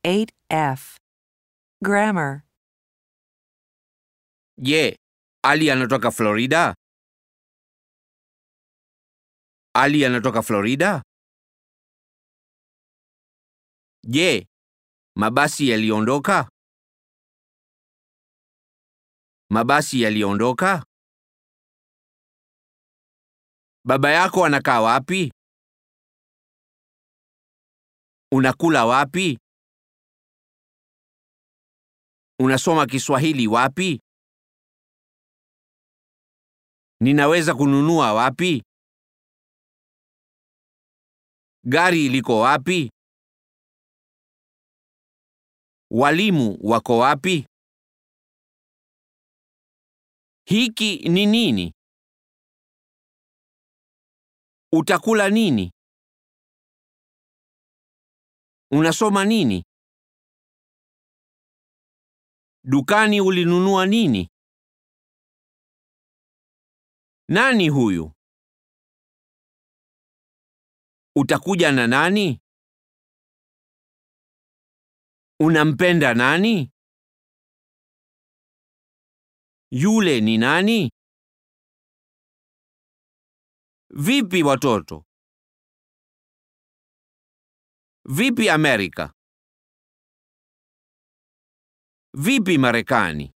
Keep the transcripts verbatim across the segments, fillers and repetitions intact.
eight F. Grammar. Je, Ali anatoka Florida? Ali anatoka Florida? Je, mabasi yaliondoka? Mabasi yaliondoka? Baba yako anakaa wapi? Unakula wapi? Unasoma Kiswahili wapi? Ninaweza kununua wapi? Gari liko wapi? Walimu wako wapi? Hiki ni nini? Utakula nini? Unasoma nini? Dukani ulinunua nini? Nani huyu? Utakuja na nani? Unampenda nani? Yule ni nani? Vipi watoto? Vipi Amerika? Vipi Marekani?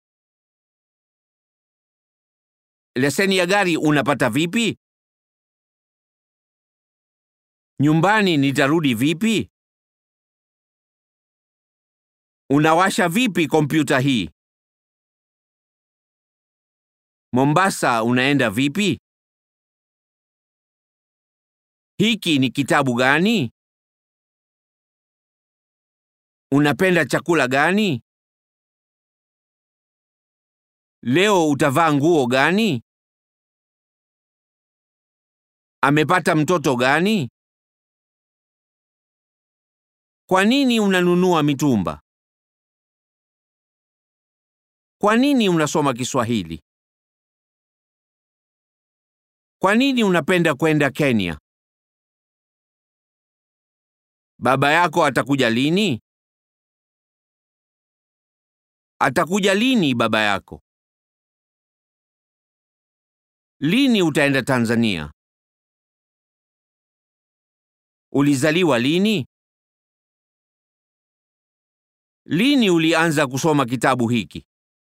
Leseni ya gari unapata vipi? Nyumbani nitarudi vipi? Unawasha vipi kompyuta hii? Mombasa unaenda vipi? Hiki ni kitabu gani? Unapenda chakula gani? Leo utavaa nguo gani? Amepata mtoto gani? Kwa nini unanunua mitumba? Kwa nini unasoma Kiswahili? Kwa nini unapenda kwenda Kenya? Baba yako atakuja lini? Atakuja lini baba yako? Lini utaenda Tanzania? Ulizaliwa lini? Lini ulianza kusoma kitabu hiki?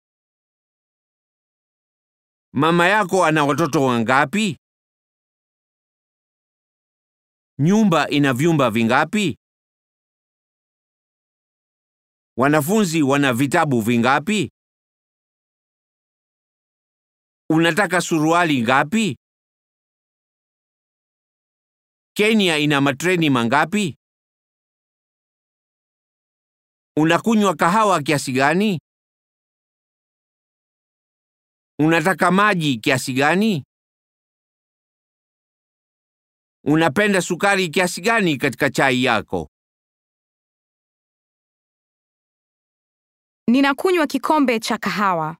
Mama yako ana watoto wangapi? Nyumba ina vyumba vingapi? Wanafunzi wana vitabu vingapi? Unataka suruali ngapi? Kenya ina matreni mangapi? Unakunywa kahawa kiasi gani? Unataka maji kiasi gani? Unapenda sukari kiasi gani katika chai yako? Ninakunywa kikombe cha kahawa.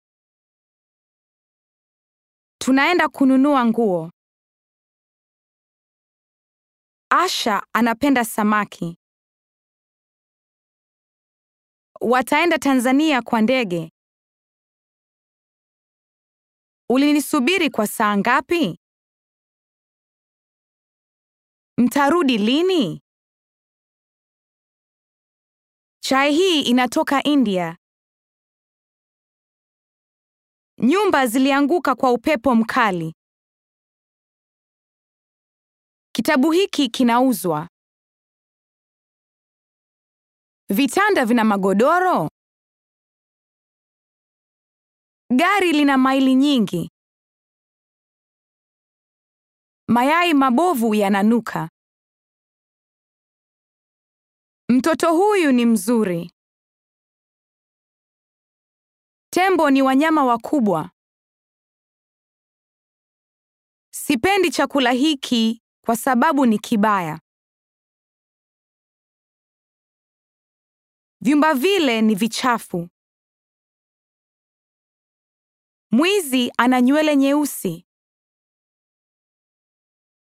Tunaenda kununua nguo. Asha anapenda samaki. Wataenda Tanzania kwa ndege. Ulinisubiri kwa saa ngapi? Mtarudi lini? Chai hii inatoka India. Nyumba zilianguka kwa upepo mkali. Kitabu hiki kinauzwa. Vitanda vina magodoro. Gari lina maili nyingi. Mayai mabovu yananuka. Mtoto huyu ni mzuri. Tembo ni wanyama wakubwa. Sipendi chakula hiki kwa sababu ni kibaya. Vyumba vile ni vichafu. Mwizi ana nywele nyeusi.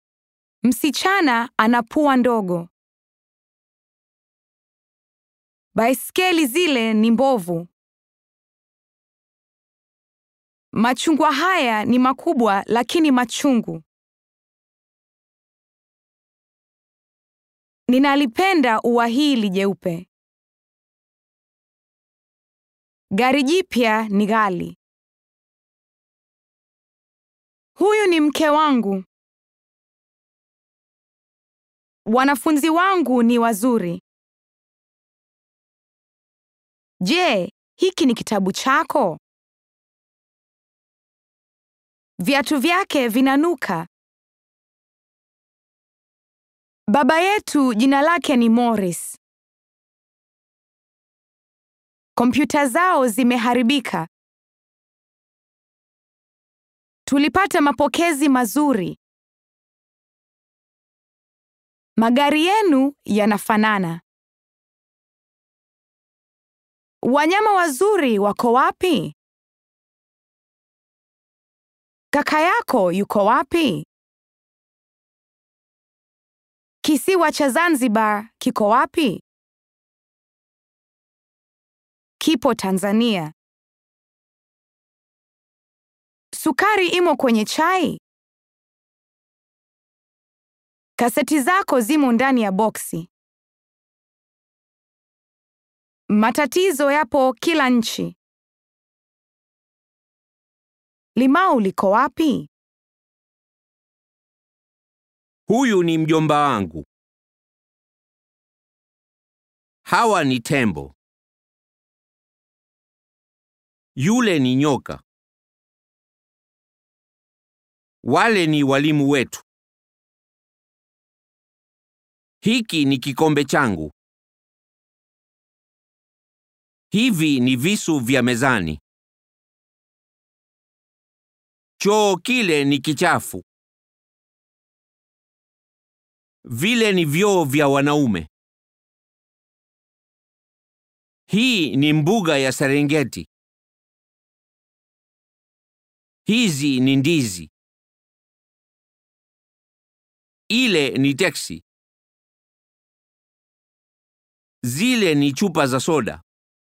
Msichana ana pua ndogo. Baiskeli zile ni mbovu. Machungwa haya ni makubwa lakini machungu. Ninalipenda ua hili jeupe. Gari jipya ni ghali. Huyu ni mke wangu. Wanafunzi wangu ni wazuri. Je, hiki ni kitabu chako? Viatu vyake vinanuka. Baba yetu jina lake ni Morris. Kompyuta zao zimeharibika. Tulipata mapokezi mazuri. Magari yenu yanafanana. Wanyama wazuri wako wapi? Kaka yako yuko wapi? Kisiwa cha Zanzibar kiko wapi? Kipo Tanzania. Sukari imo kwenye chai? Kaseti zako zimo ndani ya boksi. Matatizo yapo kila nchi. Limau liko wapi? Huyu ni mjomba wangu. Hawa ni tembo. Yule ni nyoka. Wale ni walimu wetu. Hiki ni kikombe changu. Hivi ni visu vya mezani. Choo kile ni kichafu. Vile ni vyoo vya wanaume. Hii ni mbuga ya Serengeti. Hizi ni ndizi. Ile ni teksi. Zile ni chupa za soda.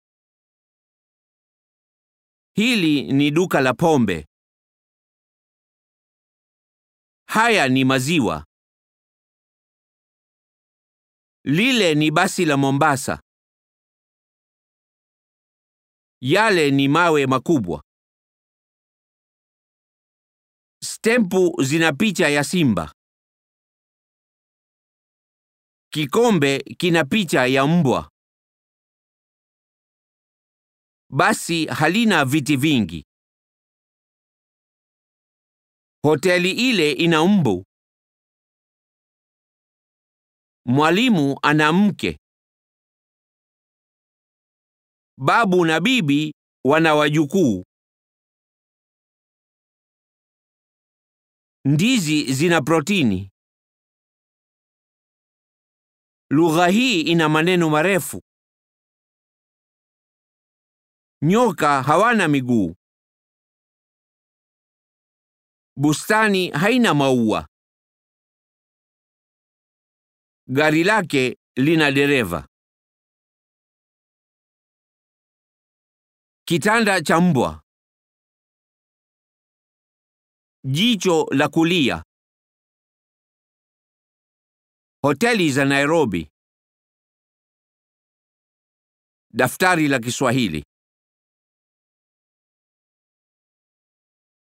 Hili ni duka la pombe. Haya ni maziwa. Lile ni basi la Mombasa. Yale ni mawe makubwa. Stempu zina picha ya simba. Kikombe kina picha ya mbwa. Basi halina viti vingi. Hoteli ile ina mbu. Mwalimu ana mke. Babu na bibi wana wajukuu. Ndizi zina protini. Lugha hii ina maneno marefu. Nyoka hawana miguu. Bustani haina maua. Gari lake lina dereva. Kitanda cha mbwa. Jicho la kulia. Hoteli za Nairobi. Daftari la Kiswahili.